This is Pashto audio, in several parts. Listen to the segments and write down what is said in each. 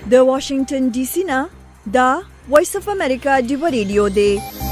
د واشنگټن ډي سي نه دا وایس اف امریکا دی ریډیو دی.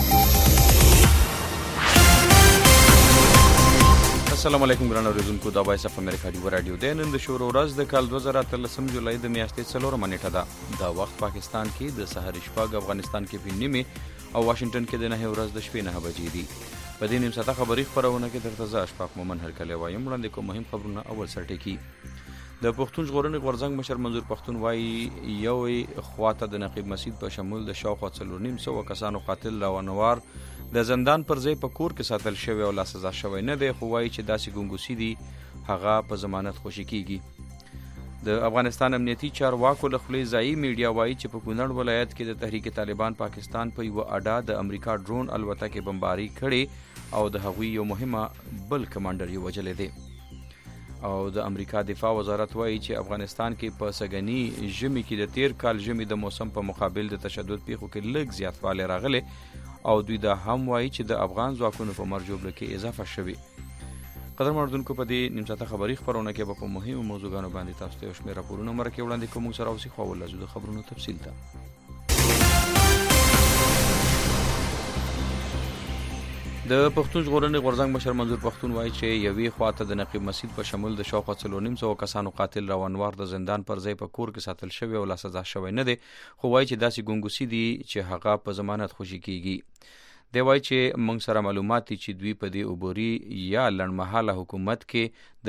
السلام علیکم ګران اوریدونکو، دا وایس اف امریکا دی رادیو دی. نن د شروع ورځ د کال 2013 جولای د میاشتې 4 نیټه ده. دا وخت پاکستان کې د سحر شپږ، افغانستان کې په نیمه او واشنگټن کې د 9 ورځ د شپې 9 بجې دي. په دې نیم ساعته خبري خبرونه کې درته زه اشفاق مومن هرکلی وایم. وړاندې کوم مهم خبرونه. اول سرټکی د پښتون ژغورنې غورځنګ مشر منظور پښتون وایي یو خواته د نقیب مسعود په شمول د شاوخوا 400 کسانو قاتل راونوار د زندان پر ځای په کور کې ساتل شوی او لا سزا شوی نه دی، خو وایي چې داسې ګونګوسي دي هغه په ضمانت خوشي کیږي. د افغانستان امنیتي چارواکو له خولې ځایي میډیا وایي چې په کونړ ولایت کې د تحریک طالبان پاکستان په یوه اډه د امریکا ډرون الوتکې بمباري کړې او د هغوی یو مهمه بل کمانډر یې وژلی دی. او د امریکا دفاع وزارت وایي چې افغانستان کې په سږني ژمي کې د تیر کال ژمي د موسم په مقابل د تشدد پیښو کې لږ زیاتوالی راغلی او دوی دا هم وایي چې د افغان ځواکونو په مرجوبله کې اضافه شوي. قدرمن اردوونکو، په دې نیم ساعته خبري خپرونه کې به په مهمو موضوعګانو باندې تاسو ته یو شمېر راپورونه مرکې وړاندې کوو. موږ سره اوسئ، خو اول لازم د خبرونو تفصیل ته. د پښتون ژغورنې غورځنګ مشر منظور پښتون وایي چې یوې خواته د نقیب مسعود په شمول د شاوخوا 400 کسانو قاتل راونوار د زندان پر ځای په کور کې ساتل شوی او لا سزا شوی نه دی، خو وایي چې داسې ګونګوسي دي چې هغه په ضمانت خوشي کیږي. دی وایي چې موږ سره معلومات دي چې دوی په دې عبوري یا لنډمهاله حکومت کې د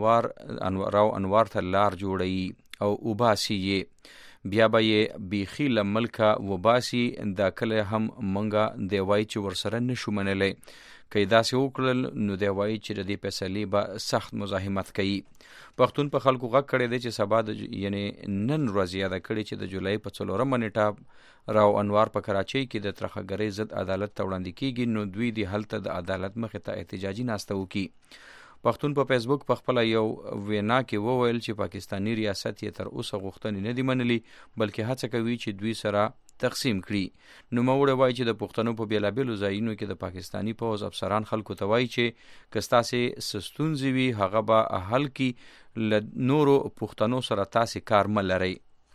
راو انوار ته لار جوړوي او وباسي یې، بیا به یې بیخي له ملکه وباسي. دا کله هم منګه دی وایي چې ورسره نشو منلی. که یې داسې وکړل نو دی وایي چې د دې فیصلې به سخت مزاحمت کوي. پښتون په خلکو غږ کړی دی چې سبا یعنی نن ورځ یاده کړې چې د جولای په 4 نیټه راو انوار په کراچۍ کې د ترخهګرۍ ضد عدالت ته وړاندې کیږي، نو دوی د هلته د عدالت مخې ته احتجاجي ناسته وکړي. پښتون په فیسبوک په خپله یو وینا کې وویل چې پاکستانی ریاست یې تر اوسه غوښتنې نه دي منلي، بلکې هڅه کوي چې دوی سره تقسیم کړي. نوموړی وایي چې د پښتنو په بېلابېلو ځایونو کې د پاکستانی پوځ افسران خلکو ته وایي چې که ستاسې څه ستونزې وي هغه به حل کړي، له نورو پښتنو سره تاسې کار مه لرئ.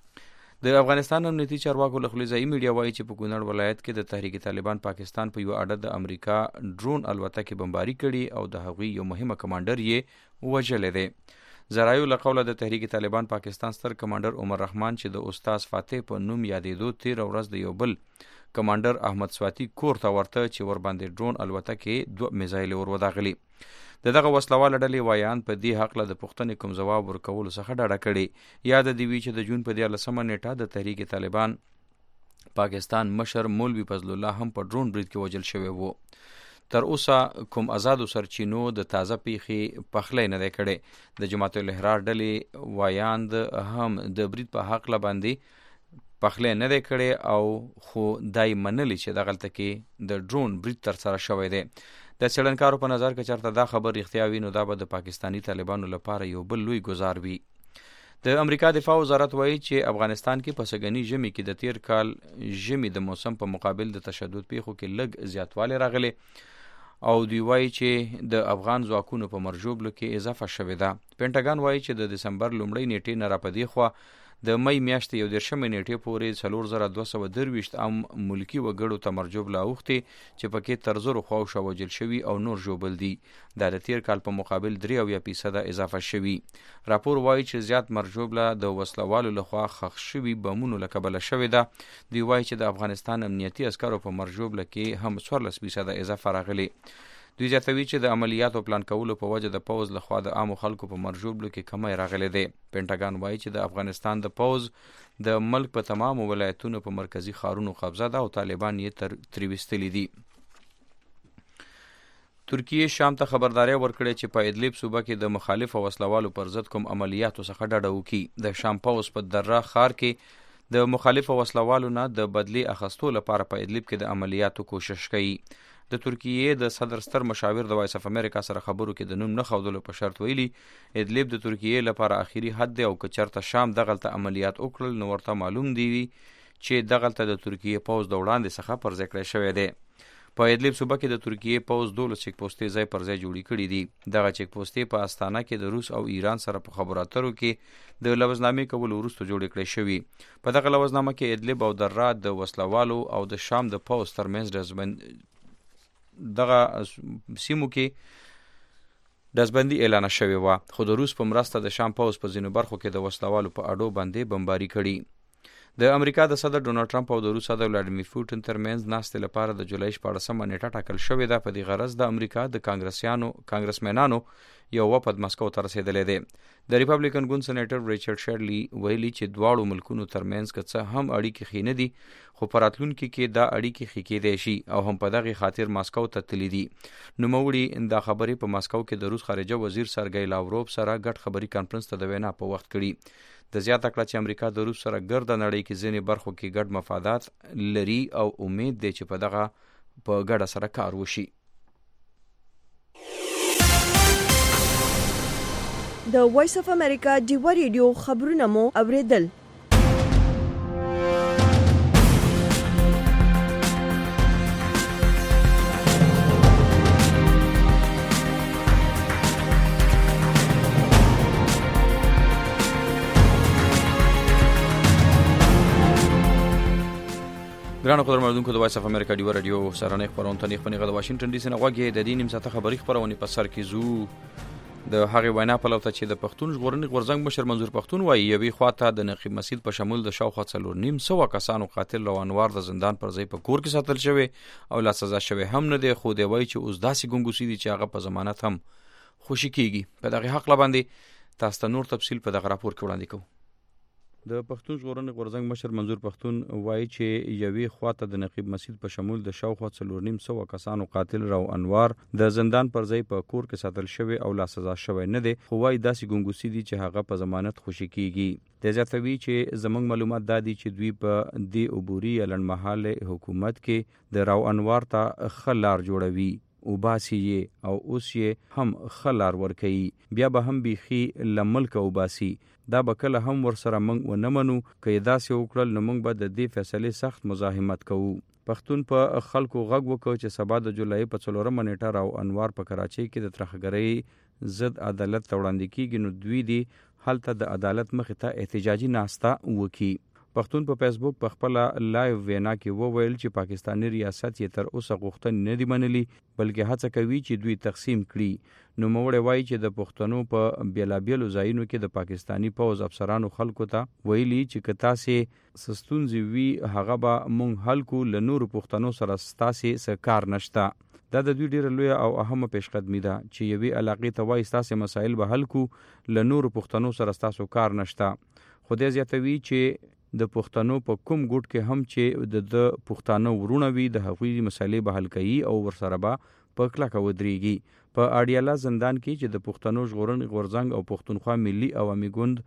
د افغانستان امنیتي چارواکو له خولې ځایي میډیا وایي چې په کونړ ولایت کې د تحریک طالبان پاکستان په یوه اډه د امریکا ډرون الوتکې بمباري کړي او د هغوی یو مهمه کمانډر یې وژلی دی. ذرایو له قوله د تحریک طالبان پاکستان ستر کمانډر عمر رحمان چې د استاد فاتح په نوم یادېدو 13 ورځ د یو بل کمانډر احمد سواتی کور ته ورته چې ورباندې ډرون الوتکې 2 میزایلې ور وداغلي. دغه وسلواله ډلې وایان په دې حق له د پوښتنې کوم ځواب ورکولو څخه ډډه کړې. یاد دې وي چې د جون په 13 نیټه د تحریک طالبان پاکستان مشر مولوي فضل الله هم په ډرون برید کې وژل شوی وو. تر اوسه کوم آزادو سرچینو د تازه پیښې پخلی نه دی کړی. د جماعت الاحرار ډلې وایاند هم د برید په حق باندې پخلی نه دی کړی او خو دای منلی چې دغلته کې د ډرون برید ترسره شوی دی. د څېړنکارو په نظر که چېرته دا خبر رښتیا وي نو دا به د پاکستانی طالبانو لپاره یو بل لوی ګزار وي. د امریکا دفاع وزارت وایي چې افغانستان کې په سږني ژمي کې د تیر کال ژمي د موسم په مقابل د تشدد پیښو کې لږ زیاتوالی راغلی او دوی وایي چې د افغان ځواکونو په مرجوبلو کې اضافه شوې ده. پینټاګان وایي چې د دسمبر لومړۍ نیټې نه را په دې خوا د مۍ میاشتې 11 نیټې پورې 4223 عام ملکي وګړو ته مرجوبله اوښتې چې پکې تر 1000 خواوشا وژل شوي او نور ژوبل دي. دا د تیر کال په مقابل 3% اضافه شوي. راپور وایي چې زیات مرجوبله د وسلوالو لخوا ښخ شوي بمونو له کبله شوې ده. دوی وایي چې د افغانستان امنیتي عسکرو په مرجوبله کې هم 14% اضافه راغلي. دوی زیاتوي چې د عملیاتو پلان کولو په وجه د پوځ لخوا د عامو خلکو په مرجوبلو کې کمی راغلی دی. پینټاګان وایي چې د افغانستان د پوځ د ملک په تمامو ولایتونو په مرکزي ښارونو قبضه ده او طالبان یې ترې ویستلي دي. ترکیې شام ته خبرداری ورکړې چې په ادلیب صوبه کې د مخالفو وسلوالو پر ضد کوم عملیاتو څخه ډډه وکړي. د شام پوځ په دره ښار کې د مخالفو وسلوالو نه د بدلې اخیستو لپاره په ادلیب کې د عملیاتو کوشش کوي. د ترکیې د صدر ستر مشاور د وایس اف امریکا سره خبرو کې د نوم نه ښودلو په شرط ویلي ادلیب د ترکیې لپاره آخري حد دی او که چېرته شام دغلته عملیات وکړل نو ورته معلوم دی چې دغلته د ترکیې پوځ د وړاندې څخه پر ځای کړی شوی دی. په ادلب صوبه کې د ترکیې پوځ 12 چیک پوسټې ځای پر ځای جوړې کړې دي. دغه چیک پوسټې په استانه کې د روس او ایران سره په خبرو اترو کې د لوزنامې کولو وروسته جوړې کړې شوې. په دغه لوزنامه کې ادلب او درا د وسلوالو او د شام د پوځ ترمنځ دغه سیمو کې دزبندي اعلان شوې وه، خو د روس په مرسته د شام پوځ په ځینو برخو کې د وسلوالو په اډو باندې بمباري کړي. د امریکا د صدر ډونالډ ټرمپ او د روس صدر ولادیمیر پوټین ترمنځ ناستې لپاره د جولای 14 نیټه ټاکل شوې ده. په دې غرض د امریکا د کانګرسمنانو یو وفد مسکو ته رسېدلی دی. د ریپبلیکن ګوند سېنیټر ریچارډ شیرلی ویلي چې دواړو ملکونو ترمنځ که څه هم اړیکې ښې نه دي، خو په راتلونکي کې دا اړیکې ښې کېدی شي او هم په دغې خاطر ماسکو ته تللي دي. نوموړي دا خبرې په ماسکو کې د روس خارجه وزیر سرګی لاوروف سره ګډ خبري کانفرنس ته د وینا په وخت کړي. د زیاته کړه چې امریکا د روس سره ګرده نړۍ کې ځینې برخو کې ګډ مفادات لري او امید دی چې په دغه په ګډه سره کار وشي. د وایس اف امریکا ډیوا ریډیو خبرونه مو اوریدل. ګرانو قدرمنونکو د وایس اف امریکا ډیوا رادیو سرانه خبرونه ته خپل غو واشنگټن ډي سي نه غوږی د دې نیم ساعته خبري خبرونه په سر کې زو د هغه وینا په لوته چې د پښتون ژغورنې غورځنګ مشر منظور پښتون وایي یوې خواته د نقیب مسجد په شمول د شاوخوا 4.5 کسانو قاتل روانوار د زندان پر ځای په کور کې ساتل شوی او لا سزا شوی هم نه دی، خو دی وایي چې اوس داسې ګنګوسې دي چې هغه په ضمانت هم خوشي کیږي. په دغه حق باندې تاسو ته نور تفصیل په دغه راپور کې وړاندې کوو. د پښتون ژغورنې غورځنګ مشر منظور پښتون وایي چې یوې خواته د نقیب مسجد په شمول د شاوخوا 4.5 کسانو قاتل رو انوار د زندان پر ځای په کور کې ساتل شوی او لا سزا شوی نه دی، خو وایي داسې ګنګوسې دي چې هغه په ضمانت خوشي کیږي. د زیاتوي چې زموږ معلومات دا دي چې دوی په دې عبوري یا لنډمهاله حکومت کې د رو انوار ته ښه لار جوړوي او باسي او اوس یې هم خلار ورکوي، بیا به هم بیخي لملک او باسي. دا به کله هم ورسره موږ ونه منو، که یې داسې وکړل نو موږ به د دې فیصلې سخت مزاحمت کوو. پښتون په خلکو غږ وکړ چې سبا د جولای په 4 نیټه رو انوار په کراچۍ کې د ترخګرۍ ضد عدالت ته وړاندې کیږي، نو دوی دی هلته د عدالت مخې ته احتجاجي ناسته وکړي. پښتون په فیسبوک په خپل لایو وینا کې وویل چې پاکستاني ریاست یې تر اوسه غوښتنې نه دی منلي، بلکې هڅه کوي چې دوی تقسیم کړي. نو موړی وایي چې د پښتنو په بیلابیلو ځایونو کې د پاکستانی پوځ افسرانو خلکو ته ویلي چې که تاسې ستونزې وي هغه به مونږ حل کو، له نورو پښتنو سره ستاسې څه کار نشته. دا د دوی ډیره لویه او اهمه پیشقدمي ده چې یوې علاقې ته وایي ستاسې مسایل به حل کو، له نورو پښتنو سره ستاسو کار نشته. خو دې زیاتوي چې د پښتنو په کوم ګوټ کې هم چې د پښتانه ورونه وي د هغوی مسایلې به حل کوي او ورسره به په کلکه ودرېږي. په اډیاله زندان کې چې د پښتنو ژغورنې غورځنګ او پښتونخوا ملي عوامي ګوند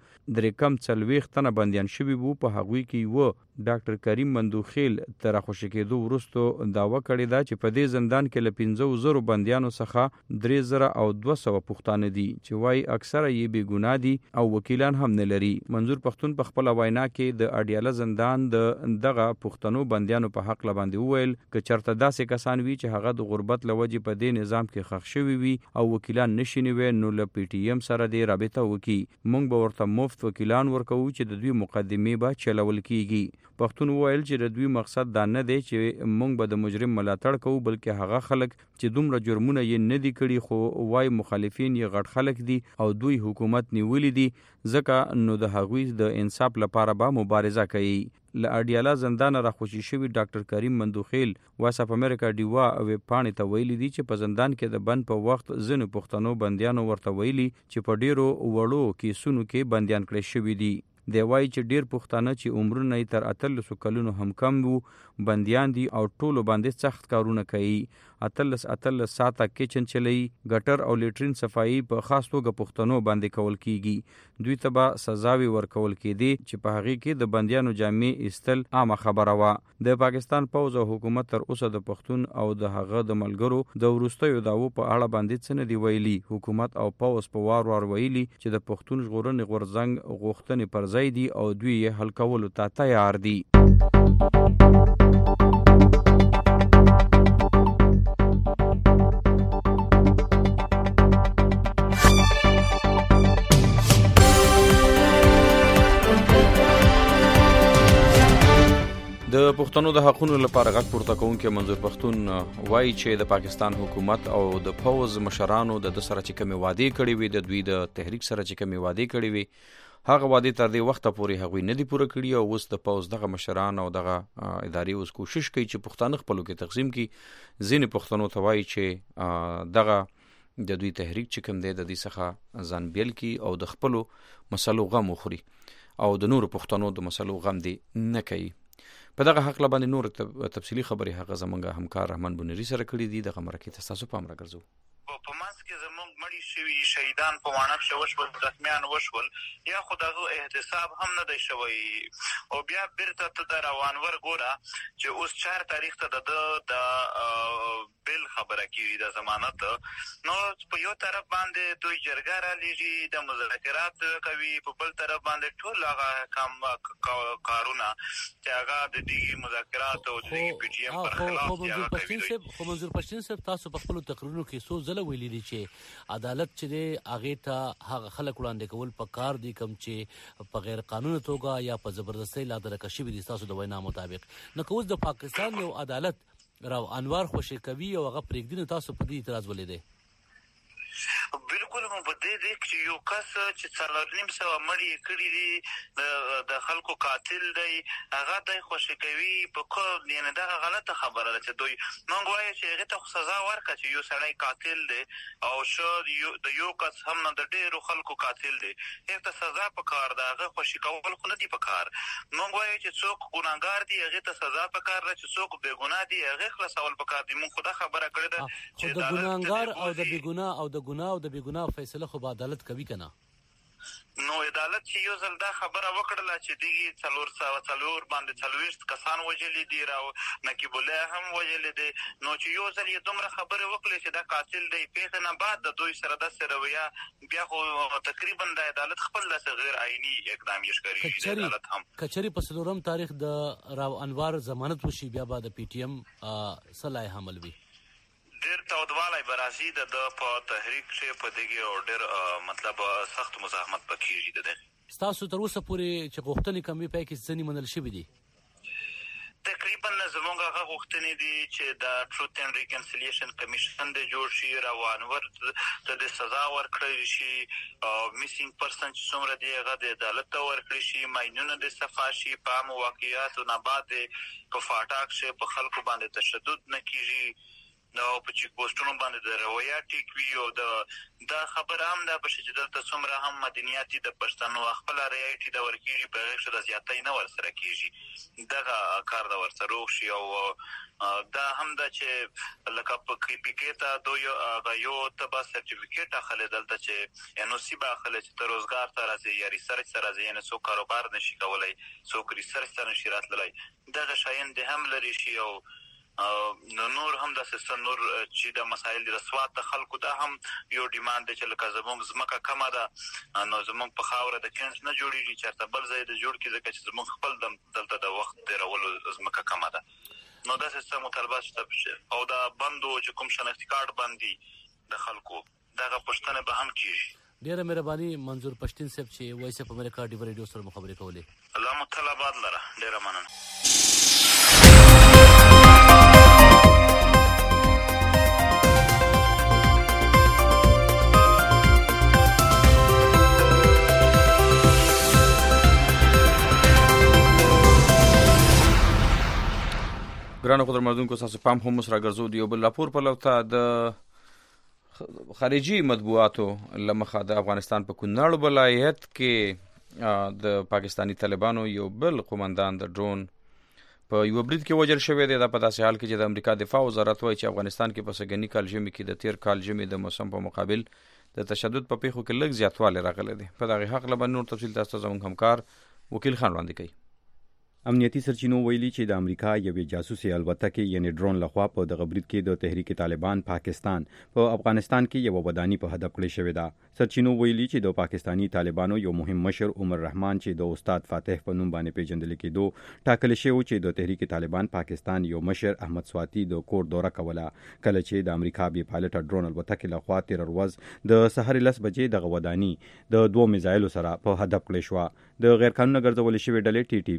340 تنه بندیان شوي وو، په هغوی کې و ډاکټر کریم مندوخیل تر راخوشي کېدو وروسته دعوه کړې ده چې په دې زندان کې له 15,000 بندیانو څخه 3,200 پښتانه دي چې وایي اکثره یې بې ګناه دي او وکیلان هم نه لري. منظور پښتون په خپله وینا کې د اډیاله زندان د دغه پښتنو بندیانو په حق باندې وویل که چېرته داسې کسان وي چې هغه د غربت له وجې په دې نظام کې ښخ شوي وي او وکیلان نشي نیوي، نو له پی ټی ایم سره دې رابطه وکړي، موږ به ورته مفت وکیلان ورکوو چې د دوی مقدمې به چلول کیږي. پښتون وویل چې د دوی مقصد دا نه دی چې موږ به د مجرم ملاتړ کوو، بلکې هغه خلک چې دومره جرمونه یې نه دي کړي خو وای مخالفین یې غټ خلک دي او دوی حکومت نیولی دي، ځکه نو د هغوی د انصاف لپاره به مبارزه کوي. له اډیاله زندان راخوشي شوي ډاکټر کریم مندوخیل وایس اف امریکا ډیوا ویب پاڼې ته ویلي دي چې په زندان کې د بند په وخت ځینو پښتنو بندیانو ورته ویلي چې په ډیرو وړو کیسونو کې بندیان کړی شوي دي. دی وایي چې ډیر پښتانه چې عمرونه یې تر 18 کلونو هم کم وو بندیان دي او ټولو باندې سخت کارونه کوي. 18 ساعته کچن چلی، ګټر او لیټرین صفایي په خاص توګه پښتنو باندې کول کیږي. دوی ته به سزاوي ورکول کېدي چې په هغې کې د بندیانو جامې ایستل عامه خبره وه. د پاکستان پوځ او حکومت تر اوسه د پښتون او د هغه د ملګرو د وروستیو دعوو په اړه باندې څه نه دي ویلي. حکومت او پوځ په وار ویلي چې د پښتون ژغورنې غورځنګ غوښتنې پر ځای دي او دوی یې حل کولو ته تیار دي. د پښتنو د حقونو لپاره غږ پورته کوونکی منظور پښتون وایي چې د پاکستان حکومت او د پوز مشرانو د سره چې کومې وعدې کړې وي، د دوی د تحریک سره چې کومې وعدې کړې وي، هغه وعدې تر دې وخته پورې هغوی نه دي پوره کړي او اوس د پوز دغه مشران او دغه ادارې اوس کوشش کوي چې پښتانه خپلو کې تقسیم کړي. ځینې پښتنو ته وایي چې دغه د دوی تحریک چې کوم دی د دې څخه ځان بیل کړي او د خپلو مسلو غم وخوري او د نورو پښتنو د مسلو غم دی نه کوي. په دغه حق باندې نور تفصیلی خبرې هغه زمونږ همکار رحمان بنيري سره کړي دي. دغه مرکې ته تاسو پام راګرځو. په منځ کې زموږ مړي شوي شهیدان په وانب شو وشول، زخمیان وشول، یا خو دغه احتساب هم نه دی شوی او بیا بیرته ته د روانور ګوره چې اوس 4 تاریخ ته د بل خبره کیږي د ضمانت. نو په یو طرف باندې دوی جرګه را لیږي، د مذاکرات کوي، په بل طرف باندې ټول هغه کارونه چې هغه د دې مذاکرات او د پی ټی ایم پر خلاف کوي. خو منظور پښتون صاحب تاسو په خپل تقریرونو کې څو ځله ویلي دي چې عدالت چې دی هغې ته هغه خلک وړاندې کول په کار دي کوم چې په غیر قانوني توګه یا په زبردستۍ لا درکه شوي دي ستاسو د وینا مطابق. نو که اوس د پاکستان یو عدالت راو انوار خوشي کوي او هغه پرېږدي، نو تاسو په دې اعتراض ولې دی؟ بالکل مو په دې دی چې یو کس چې 4.5 مړي کړي دي د خلکو قاتل دی، هغه د خوشي کوي په کوم یعنی دا غلطه خبره ده چې دوی مونږ وایو چې هغه ته سزا ورکړه چې یو سړی قاتل دی او شو د یو کس هم نه د ډیرو خلکو قاتل دی، هغه ته سزا پکار ده، هغه خوشي کول خو نه دی پکار. مونږ وایو چې څوک ګناهګار دی هغه ته سزا پکار ده، چې څوک بے ګناه دی هغه خلاصول پکار دی. مونږ خدا خبره کړې ده چې د ګناهګار او د بے ګناه او د ګناه او د بے ګناه فیصله خو به عدالت کوي کنه. نو عدالت چې یو ځل دا خبره وکړله چې دغه 4 باندې 40 کسان وژلي دي او نقیب الله هم وژلي دي، نو چې یو ځل یې دومره خبرې وکړې چې دا قاتل دی، پیښه نه بعد د دوی سره داسې رویه بیا خو تقریبا د عدالت خپل داسې غیر آئیني اقدام یې ښکاري. عدالت هم کچري په 4 تاریخ د راو انوار ضمانت وشي، بیا به د پی ټی ایم صلاح عمل وي. ډېر تودوالی به راځي د په تحریک کې په دغه او ډېر مطلب سخت مزاحمت پکېږي. د ستاسو تر اوسه پورې چې غوښتنې کومې پای کې ځینې منل شوي دي؟ تقریبا زموږ هغه غوښتنې دي چې د ټروت اینډ ریکنسیلیشن کمیشن د جوړ شي، روانور ته د سزا ورکړل شي، میسینګ پرسن چې څومره دی هغه د عدالت ته ورکړل شي، ماینونه د صفا شي، په عامو واقعیاتو نه بعد په فاټاک شي، په خلکو باندې تشدد نه کیږي، نو په چیک پوسټونو باندې د رویا ټیک وي او دا خبره هم دا بشي چې دلته څومره هم مدنیاتي د پښتنو خپل ریاټي د ورکیږي په هغه د زیاتۍ نه ورسره کیږي، دغه کار د ورسره وشي. او دا هم دا چې لکه په پی کې ته دوی یو تبا سرټیفیکیټ اخلي دلته چې انو سی با اخلي چې ته روزګار ته راځي یا ریسرچ سره راځي، یعنی څوک کاروبار نشي کولای، څوک ریسرچ ته نشي راتللی، دغه شایان د هم لري شي. او نور هم د سیستم نور چې د مسایل د رسوات د خلکو دا هم یو ډیماند دی چې لکه زموږ ځمکه کمه ده، نو زموږ په خاوره د کینز نه جوړېږي، چېرته بل ځای د جوړ کړي ځکه چې زموږ خپل دلته د وخت تېرولو ځمکه کمه ده. نو دا سیستم مطالبات شته او دا بندو چې کوم شناختي کارت باندې د خلکو دغه پوښتنه به هم کیږي. ډیره مهرباني منظور پښتون صاحب چې وایس اف امریکا ډیو ریډیو سره مخابرې کولې. الله مطالبات لره ډیره مننه. ګرانو قدرمنونکو، تاسو پام هم سره ګرځو دی. یو بل راپور په لوته د خارجي مطبوعاتو لمخه د افغانستان په کونړ ولایت کې د پاکستانی طالبانو یو بل قومندان د ډرون په یو برید کې وژل شوی دی. دا په داسې حال کې چې د امریکا دفاع وزارت وایي چې افغانستان کې په سږني کال ژمي کې د تیر کال ژمي د موسم په مقابل د تشدد په پیښو کې لږ زیاتوالی راغلی دی. په دغه حق له نور تفصیل تاسو ته زموږ همکار وکیل خان وړاندې کوي. امنیتي سرچینو ویلي چې د امریکا یوې جاسوسي الوتکې یعنی ډرون لخوا په دغه برید کې د تحریک طالبان پاکستان په افغانستان کې یو وداني په هدف کړی شوې ده. سرچینو ویلي چې د پاکستانی طالبانو یو مهم مشر عمر رحمان چې د استاد فاتح په نوم باندې پیژندل کېدو ټاکل شوی چې د تحریک طالبان پاکستان یو مشر احمد سواتی د کور دوره کوله کله چې د امریکا بي پایلټ ډرون الوتکې لخوا تیر ورځ د سحر 10 بجې د وداني د 2 میزایلو سره په هدف کړی شو. د غیر قانوني ګرځول شوی ډلې ټي ټي پی یا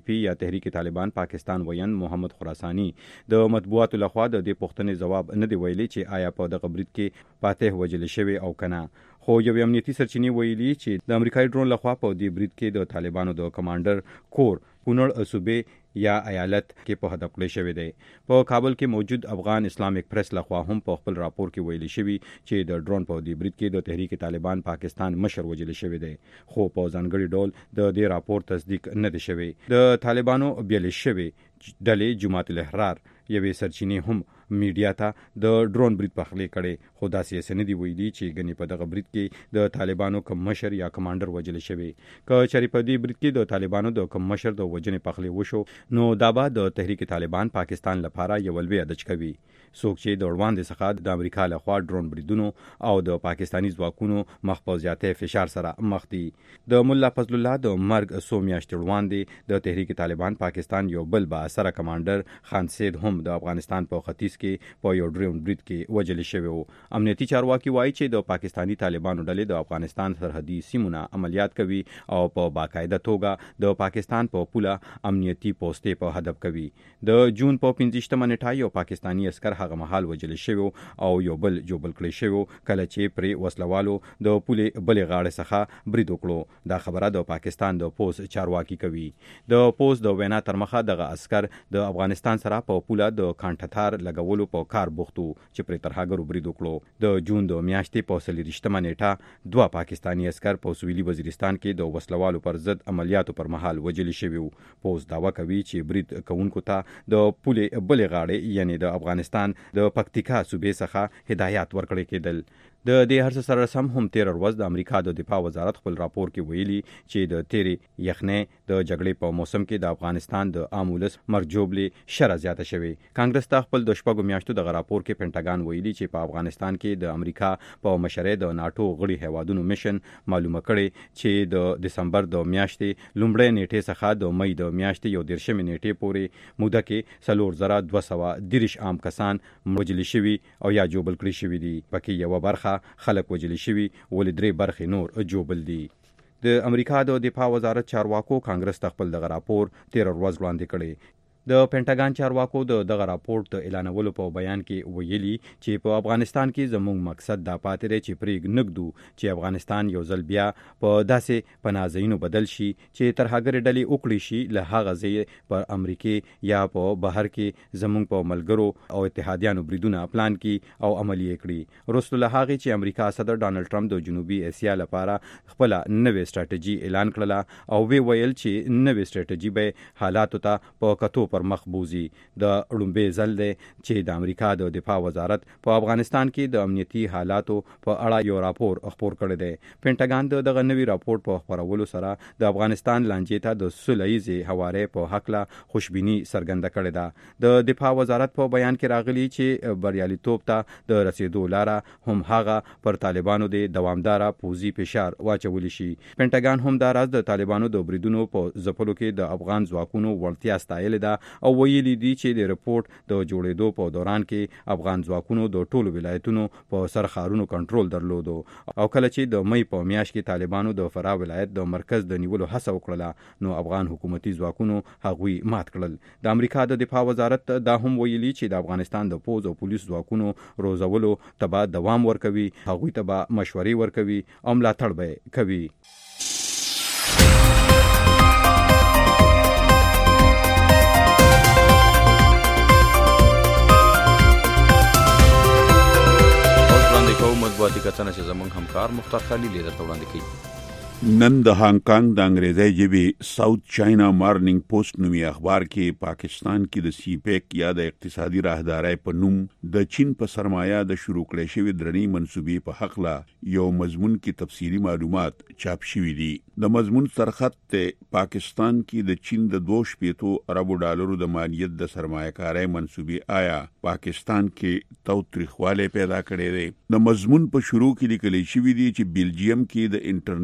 تحریک طالبان پاکستان ویان محمد خراسانی د مطبوعاتو لخوا د دې پوښتنې جواب نه دی ویلي چې آیا په دغه برید کې فاتح وجل شوی او کنه. خو یو امنیتي سرچینې ویلي چې د امریکایي ډرون لخوا په دې برید کې د طالبانو د کمانډر کور کونړ صوبې یا ایالت کې په هدف کړی شوی دی. په کابل کې موجود افغان اسلامیک پریس لخوا هم په خپل راپور کې ویلي شوی چې د ډرون په دې برید کې د تحریک طالبان پاکستان مشر وجل شوی دی، خو په ځانګړي ډول د دې راپور تصدیق نه دی شوی. د طالبانو بیل شوی ډلې جماعت الاحرار یوې سرچینې هم میډیا ته د ډرون برید پخلی کړي، خو داسې سندي ویلي چې غني په دغه برید کې د طالبانو کم مشر یا کمانډر وجل شوی. که چېرې په دې برید کې د طالبانو د کم مشر د وجنې پخلی وشو نو دا به د تحریک طالبان پاکستان لپاره یو لوی دچ کوي. څوک چې د وړاندې څخه د امریکا لخوا ډرون بریدونو او د پاکستاني ځواکونو مخ په زیاتې فشار سره مخ دي. د مولا فضل الله د مرګ څو میاشتې وړاندې د تحریک طالبان پاکستان یو بل با اثر کمانډر خان سید هم د افغانستان په ختیځ کې په یو ډرون برید کې وجل شوی وو. امنیتي چارواکي وایي چې د پاکستاني طالبانو ډلې د افغانستان سرحدي سیمونه عملیات کوي او په باقاعده توګه د پاکستان په پوله امنیتي پوسټې په هدف کوي. د جون په 15 نیټه یو پاکستاني عسكر هغه مهال وجل شوی او یو بل جوبل کړی شوی کله چې پرې وسلوالو د پولې بلې غاړې څخه برید وکړو. دا خبره د پاکستان د پوس چارواکي کوي. د پوس د وینا تر مخه دغه عسكر د افغانستان سره په پوله د کانټتار لګولو په کار بوختو چې پرې ترهاګرو برید وکړو. د جون د میاشتې په 23 نیټه 2 پاکستاني عسكر په سویلي وزیرستان کې د وسلوالو پر ضد عملیاتو پر مهال وجل شوی. پوس داوا کوي چې برید کوونکو ته د پولې بلې غاړې یعنی د افغانستان د پکتیکا صوبې څخه هدایت ورکړل کېدل. د دې هر څه سره سم هم 13 ورځ د امریکا د دفاع وزارت خپل راپور کې ویلي چې د تیرې یخنې د جګړې په موسم کې د افغانستان د عامولس مرجوبلې شر زیاته شوی. کانګرس ته خپل د شپږو میاشتو د راپور کې پینټاګان ویلي چې په افغانستان کې د امریکا په مشرۍ د ناتو غړي هیوادونو میشن معلومه کړي چې د دسمبر د میاشتې لومړۍ نیټې څخه د مې د میاشتې یو 13 نیټې پورې موده کې 4230 عام کسان وژل شوي او یا جوبل کړي شوي دي. پکې یو برخه خلک وجل شوي ولې 3 برخې نور جوبل دي. د امریکا د دفاع وزارت چارواکو کانګرس ته خپل دغه راپور 13 ورځ وړاندې کړي. د پینټاګان چارواکو د دغه راپور د اعلانولو په بیان کې ویلي چې په افغانستان کې زموږ مقصد دا پاتې دی چې پرېږ نږدو چې افغانستان یو ځل بیا په داسې پناهځایونو بدل شي چې ترهګرې ډلې وکړي شي له هغه ځای په امریکې یا په بهر کې زموږ په ملګرو او اتحادیانو بریدونه پلان کړي او عملی کړي. وروسته له هغې چې امریکا صدر ډانلډ ټرمپ د جنوبي اسیا لپاره خپل نوې سټراټیجي اعلان کړله او وی ویل چې نوې سټراټیجي به حالاتو ته په کتو پر مخ بوزي. د لومبې ځل دی چې د امریکا د دفاع وزارت په افغانستان کې د امنیتي حالاتو په اړه یو راپور خپور کړی دی. پینټاګان دغه نوی راپور په خپرولو سره د افغانستان لانجې ته د سولهییزې هوارې په حقله خوشبیني څرګنده کړې ده. د دفاع وزارت په بیان کې راغلی چې بریالیتوب ته د رسیدو لاره هم هغه پر طالبانو د دوامداره پوځي فشار واچولی شي. پینټاګان هم دا راز د طالبانو د بریدونو په ځپلو کې د افغان ځواکونو وړتیا ستایلې ده او ویلي دي چې د رپورت د جوړېدو په دوران کې افغان ځواکونو د ټولو ولایتونو په سرخارونو کنټرول درلودو او کله چې د مې په میاشت کې طالبانو د فراه ولایت د مرکز د نیولو هڅه وکړه نو افغان حکومتي ځواکونو هغوی مات کړل. د امریکا د دفاع وزارت دا هم ویلي چې د افغانستان د پوځ او پولیس ځواکونو روزولو ته به دوام ورکوي، هغوی ته به مشورې ورکوي او ملاتړ به کوي. مطبوعاتي کتنه چې زموږ همکار مختار خلیل درته وړاندې کوي. نن د هانګ کانګ د انګریزي ژبې ساوث چاینا مارنینګ پوسټ نومي اخبار کې پاکستان کې د سی پیک یا د اقتصادي راهدارۍ په نوم د چین په سرمایه د شروع کړې شوی درنې منسوبې په حق لا یو مضمون کې تفصیلی معلومات چاپ شوي دي. د مضمون سرخط ته پاکستان کې د چین د 2.5 اربو ډالرو د مالیت د سرمایه‌کارۍ منسوبې آیا پاکستان کې توتریخواله پیدا کړې ده. د مضمون په شروع کې لیکل شوی دی چې بلجیم کې د انټرنیشنل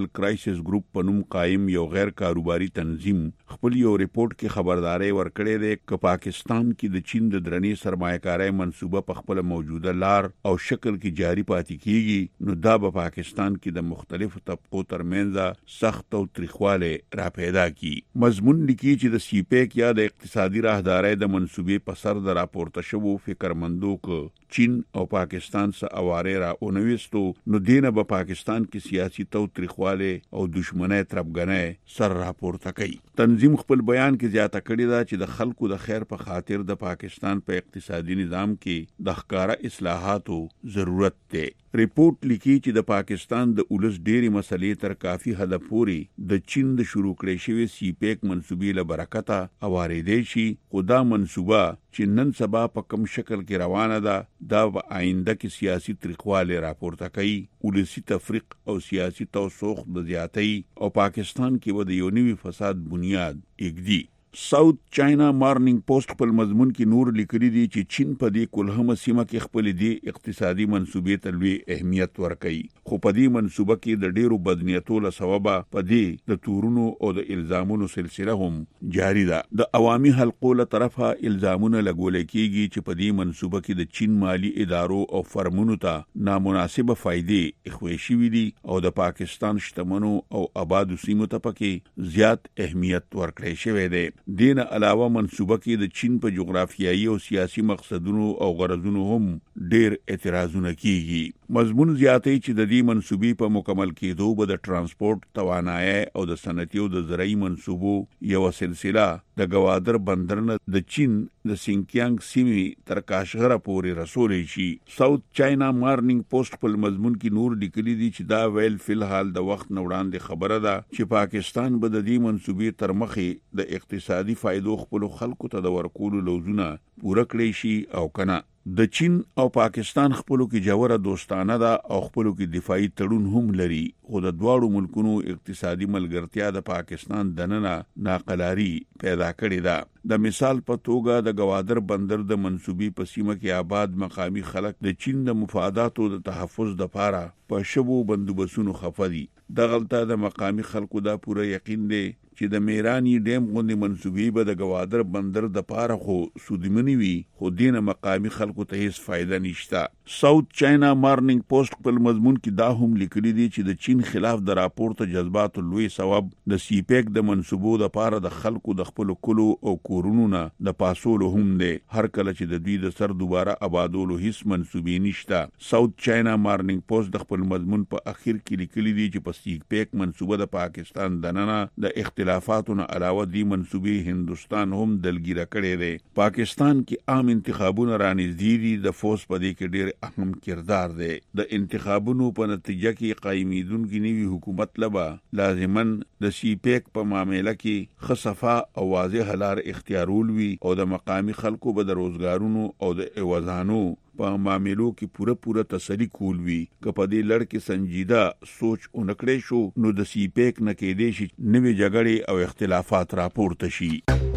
نېشنل کرایسس ګروپ په نوم قائم یو غیر کاروباري تنظیم خپل یو ریپورت کې خبرداري ورکړې ده چې پاکستان کې د چین د درنې سرمایه‌کارۍ منصوبه په خپل موجوده لار او شکل کې جاری پاتې کیږي نو دا په پاکستان کې د مختلفو طبقو ترمنځ سخت او تریخواله را پیدا کی. مضمون لیکي چې د سی پیک یا د اقتصادي راهدارۍ د منصوبې په سر د راپورته شوو فکرمندو کې چین او پاکستان سره اواره را اونويستو نو دینه په پاکستان کې سیاسي تریخواله او دشمنی تربګنۍ سر راپورته کوي. تنظیم خپل بیان کې زیاته کړې ده چې د خلکو د خیر په خاطر د پاکستان په اقتصادي نظام کې د ښکارا اصلاحاتو ضرورت ده. ریپورت لیکي چې د پاکستان د اولس ډېری مسلې تر کافي حد پورې د چین د شروع کړې شوی سی پیک منصوبې له برکته اوارېدې شي خدا منصوبه چې نن سبا په کم شکل کې روانه ده دا په آینده کې سیاسي تریخواله راپورته کوي ولسی تفریق او سیاسي توسخ د زیاتۍ او پاکستان کې و د یو نوي فساد بنیاد اګدي. ساوث چاینا مارننګ پوسټ په مضمون کې نور لیکلي دي چې چین په دې کلهمه سیمه کې خپل دي اقتصادي منصوبې ته لوی اهمیت ورکوي خو په دې منصوبه کې د ډیرو بدنیتو له سببه په دې د تورونو او د الزامونو سلسله هم جاری ده. د عوامي حلقو له طرفه الزامونه لګول کېږي چې په دې منصوبه کې د چین مالی ادارو او فرمونو ته نامناسبه فائدې اخوي شوې دي او د پاکستان شتمنو او آبادو سیمو ته پکې زیات اهمیت ورکړی شوی دی. دین علاوه منصوبه کې د چین په جغرافیایي او سیاسي مقصدونو او غرضونو هم ډېر اعتراضونه کیږي. مضمون زیاتې چې د دې منصوبې په مکمل کېدو به د ترانسپورت توانایي او د صنعتي او د زرعي منصوبو یو سلسله د گوادر بندرنه د چین د سینکیانګ سیمې تر کاشغره پورې رسولې شي. ساوث چاینا مارننګ پوسټ په مضمون کې نور لیکلي دي چې دا ویل فلحال د وخت نه وړاندې خبره ده چې پاکستان به د دې منصوبې تر مخې د اقتصادي فائدو خپل خلکو ته د ورکولو لوزونه پوره کړی شي او کنه. د چین او پاکستان خپلو کې جوړه دوستانه ده او خپلو کې دفاعي تړون هم لري خو د دواړو ملکونو اقتصادي ملګرتیا د پاکستان دننه ناقلاري پیدا کړې ده. د مثال په توګه د گوادر بندر د منصوبې په سیمه کې آباد مقامی خلک د چین د مفاداتو د تحفظ لپاره په شبو بندوبسونو خفه دي. دغلته د مقامی خلکو دا پوره یقین دی چې د میرانی ډیم غوندې منصوبې به د گوادر بندر د پاره خو سودمنی وي خو دینه مقامی خلکو ته هیڅ فائدہ نشته. ساوث چاینا مارننګ پوسټ په مضمون کې دا هم لیکلي دي چې د چین خلاف د راپورته جذبات لوی سبب د سی پیک د منصوبو د پاره د خلکو د خپل کلو او کورونو نه د پاسولو هم دی هر کله چې د دوی د سر دوباره آبادولو هیڅ منصوبې نشته. ساوث چاینا مارننګ پوسټ د خپل مضمون په اخر کې لیکلي دي چې په سی پیک منصوبه د پاکستان دننه د اختلافاتونو علاوه دی منصوبې هندستان هم دلګیره کړي دي. پاکستان کې عام انتخابونه رانږدې دي د فوز په دې کې ډېر اهم کردار دی. د انتخابونو په نتیجه کې قائمیدونکو نوي حکومت لبا لازمن د سی پیک په معاملې کې خصفه او واضح لار اختیارول وي او د مقامی خلکو به د روزګارونو او د ایوازانو په معاملو کې پوره تسلی کول وي. که په دې لړ کې سنجیده سوچ اونکړې شو نو د سی پیک نه کېدې شي نوې جګړې او اختلافات راپورته شي.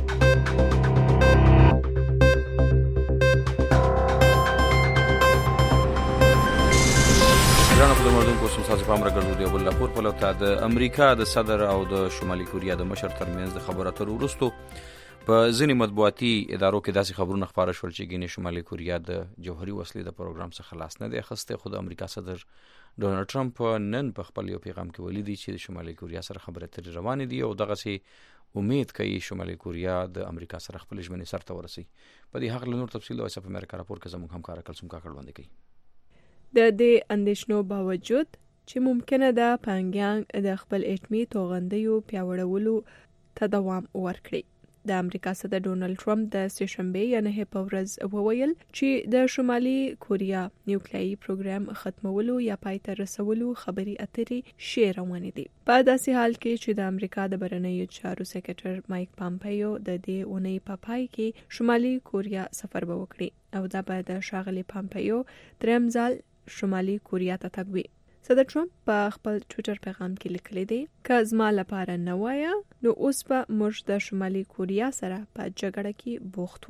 په مردون کو سمساز پام راګرځو دی بل لپاره په لوته د امریکا د صدر او د شمالي کوریا د مشر ترمنځ د خبرو اترو وروسته په ځینې مطبوعاتي ادارو کې داسې خبرونه خبره شول چې ګینه شمالي کوریا د جوهري وسلې د پروګرام څخه خلاص نه دی اخیسته. خو د امریکا صدر ډونالد ټرمپ نن په خپل یو پیغام کې ویلي دی چې شمالي کوریا سره خبرې اترې روانې دي او دغه سي امید کوي شمالي کوریا د امریکا سره خپل ژمنې سره ورسي. په دې حق له نور تفصیل او اسف امریکا راپور کې زموږ همکار کلثوم کاکړ وړاندې کوي. د دې اندېښنو باوجود چې ممکنه ده پانګیانګ د خپل اټمي توغندیو پیاوړولو ته دوام ورکړي. د امریکا صدر ډونالد ټرمپ د سهشنبه یعنی په ورځ وویل چې د شمالي کوریا نیوکلیایي پروګرام ختمولو یا پای ته رسولو خبري اترې شي روانې دي. په داسې حال کې چې د امریکا د بهرنیو چارو سکرټر مایک پامپیو د دې اونۍ په پای کې شمالي کوریا سفر وکړي او دا به د شاغلي پامپیو دریم ځل شمالي کوریا ته تګوي. صدر ټرمپ په خپل ټوئیټر پیغام کې لیکلی دی که زما لپاره نه وایه نو اوس به موږ د شمالي کوریا سره په جګړه کې بوخت وو.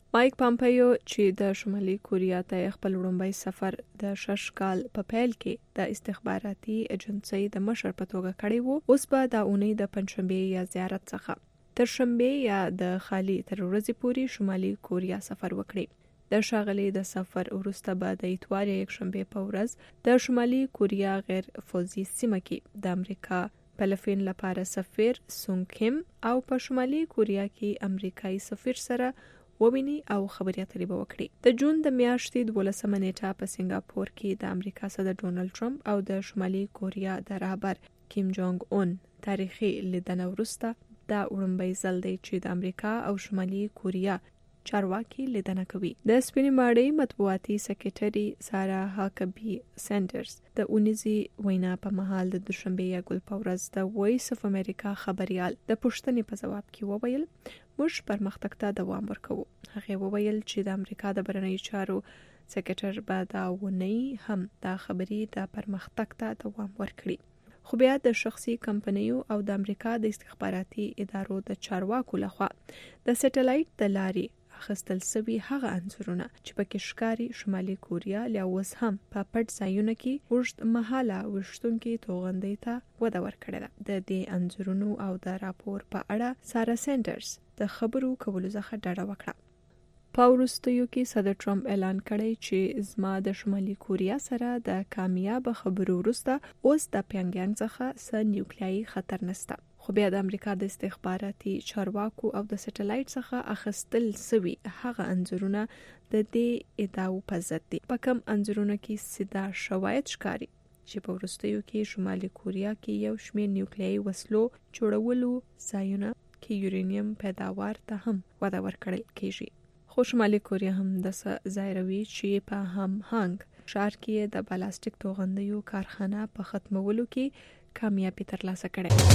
مایک پامپیو چې د شمالي کوریا ته خپل وړاندې سفر د 6 کال په پیل کې د استخباراتي ایجنسی د مشر په توګه کړی وو، اوس به د اونۍ د پنځشنبه یا زیارت څخه تر شنبه یا د خالي تر ورځې پورې شمالي کوریا سفر وکړي। د ښاغلي د سفر وروسته به د اتوار یا یکشنبه په ورځ د شمالي کوریا غیر فوزي سیمه کې د امریکا فلپین لپاره سفیر سونګ کیم او په شمالي کوریا کې امریکایي سفیر سره وویني او خبرې اترې به وکړي۔ د جون د میاشتې 12 نیټه په سنگاپور کې د امریکا صدر ډونالد ټرمپ او د شمالي کوریا د رهبر کیم جونګ اون تاریخي لیدنه وروسته دا وړاندې ځل دی چې د امریکا او شمالي کوریا چارواکي لیدنه کوي۔ د سپینې ماڼۍ مطبوعاتي سکریټري سارا هاکبي سینډرز د اونیزي وینا په مهال د دوشنبه یا ګل په ورځ د وایس اف امریکا خبريال د پوښتنې په جواب کې وویل موږ پرمختګ ته دوام ورکوو۔ هغه وویل چې د امریکا د بهرنیو چارو سکریټر به دا ونی هم دا خبري د پرمختګ ته دوام ورکړي، خو بیا د شخصي کمپنیو او د امریکا د استخباراتي ادارو د چارواکو لخوا د سټلایټ د لارې اخیستل شوي هغه انځورونه چې پکې ښکاري شمالي کوریا لا اوس هم په پټ ځایونو کې اوږد مهاله وشتونکي توغندۍ ته وده ورکړې ده۔ د دې انځورونو او د راپور په اړه سارا سینډرز د خبرو کولو څخه ډډه وکړه۔ په وروستیو کې صدر ټرمپ اعلان کړی چې زما د شمالي کوریا سره د کامیاب خبرو وروسته اوس د پیانګیانګ څخه څه نیوکلیایي خطر نشته، خو بیا د امریکا د استخباراتي چارواکو او د سټلایټ څخه اخیستل شوي هغه انځورونه د دې ادعاو په ضد دي۔ په کوم انځورونو کې سیده شواهد ښکاري چې په وروستیو کې شمالي کوریا کې یو شمېر نیوکلیایي وسلو جوړولو ځایونه کې یورانیم پیداوار ته هم وده ورکړل کېږي، خو شمالي کوریا هم د ځایروي چې په هانګ ښار کې د بالاسټیک توغندیو کارخانه په ختمولو کې کامیابی ترلاسه کړې۔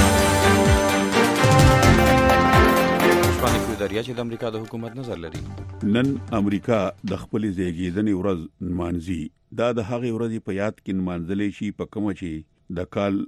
شپانه کې دریا چې د امریکا د حکومت نظر لري نن امریکا د خپل زیږیدنې ورځ نمانځي، دا د هغې ورځې په یاد کې نمانځلې شي په کومه چې د کال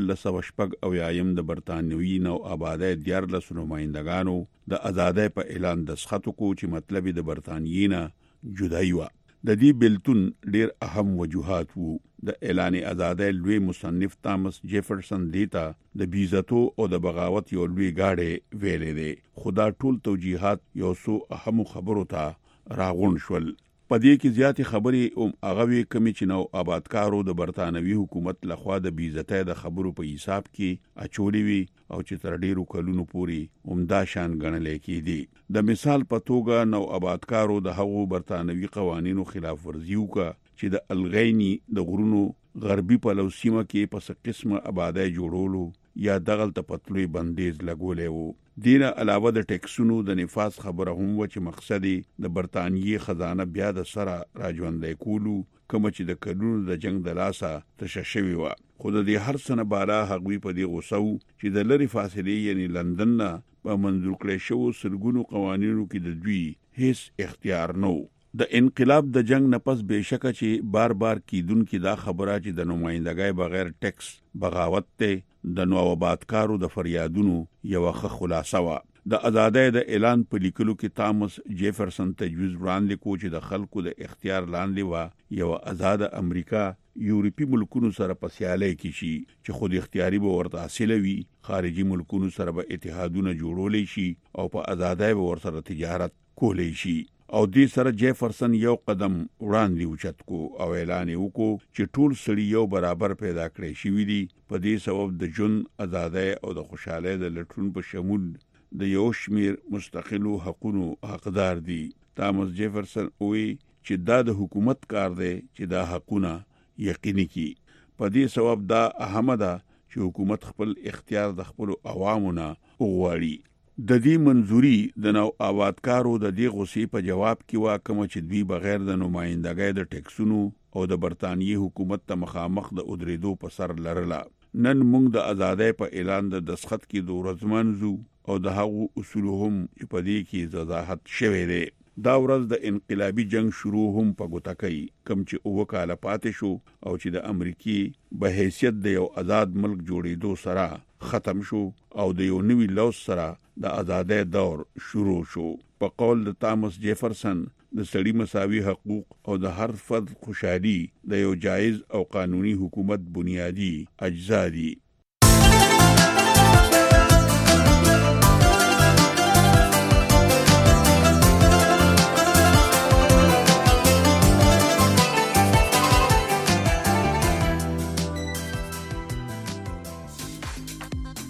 1906 د برتانوي نو آبادۍ 14 نمائندګانو د ازادۍ په اعلان دستخط وکړ چې مطلب د برتانیې نه جدایي و۔ د دې بیلتون ډیر اهم وجوهات وو۔ د اعلان ازادۍ لوی مصنف تامس جیفرسن دیتا د بیزتو او د بغاوت یو لوی گاډي ویلې دي، خدا ټول توجیهات یو څو اهم خبرو ته راغون شول۔ پدې کې زیاتې خبرې هغه کمی چې نو آبادکارو د برتانوي حکومت لخوا د بیزتۍ د خبرو په حساب کې اچولې وي او چې تر ډیرو کلونو پورې عمده شان ګڼل کېدي۔ د مثال په توګه نو آبادکارو د هغو برتانوي قوانینو خلاف ورزي وکړه چې د الغینی د غرونو غربي پلو سیمه کې په څه قسمه آبادی جوړولو یا دغل ته پتلوي بندیز لګولې وو۔ دینه علاوه د ټیکسونو د نفاذ خبره هم و چې مقصد د برتانیې خزانه بیا د سره راځوندې کولو کوم چې د کلونو د جنگ د لاسه تششوي و، خو د دې هر څه نه بالا هغوی په دې غوسه چې د لری فاصلې یعنی لندن نه په منظور کړی شو سرګونو قوانینو کې د دوی هیڅ اختیار نو۔ د انقلاب د جنگ نه پس بهشکه چې بار بار کیدونکو دا خبره چې د نمائندګۍ بغیر ټیکس بغاوت ته د نوآبادکارو د فریادونو یو ښه خلاصه و۔ د ازادۍ د اعلان په لیکلو کې تامس جیفرسن تجویز وړاندې کو چې د خلکو د اختیار لاندې و یو آزاد امریکا یورپی ملکونو سره په سیالۍ کې شي چې خود اختیاري به ورته حاصل وي، خارجي ملکونو سره به اتحادونه جوړولې شي او په ازادۍ به ورسره تجارت کولې شي۔ او دې سره جیفرسن یو قدم وړاندې اوچت کو او اعلان وکړو چې ټول سړي یو برابر پیدا کړی شوي دي، په دې سبب د ژوند ازادۍ او د خوشحالۍ د لټون په شمول د یو شمیر مستقلو حقونو حقدار دي۔ تامس جیفرسن وی چې دا د حکومت کار دی چې دا حقونه یقیني کی، په دې سبب دا اهمه ده چې حکومت خپل اختیار د خپل عوامو نه وغواړي۔ د دې منځوري د نو آبادکارو د دې غوسې په جواب کې واکمه چې دوی بغیر د نمائندګۍ د ټیکسونو او د برتانیې حکومت ته مخامخ د ادریدو په سر لرله۔ نن موږ د ازادۍ په اعلان د دستخط کې د ورځ منځو او د هغو اصول هم چې په دې کې وضاحت شوی دی دا ورځ د انقلابي جنگ شروع هم په ګوته کوي کم چې وکاله پاتې شو او چې د امریکای به حیثیت د یو آزاد ملک جوړېدو سره ختم شو او د یو نوي لوز سره د آزادۍ دور شروع شو. په قول د تامس جیفرسن د سړي مساوي حقوق او د هر فرد خوشحالي د یو جایز او قانوني حکومت بنیادی اجزا دي.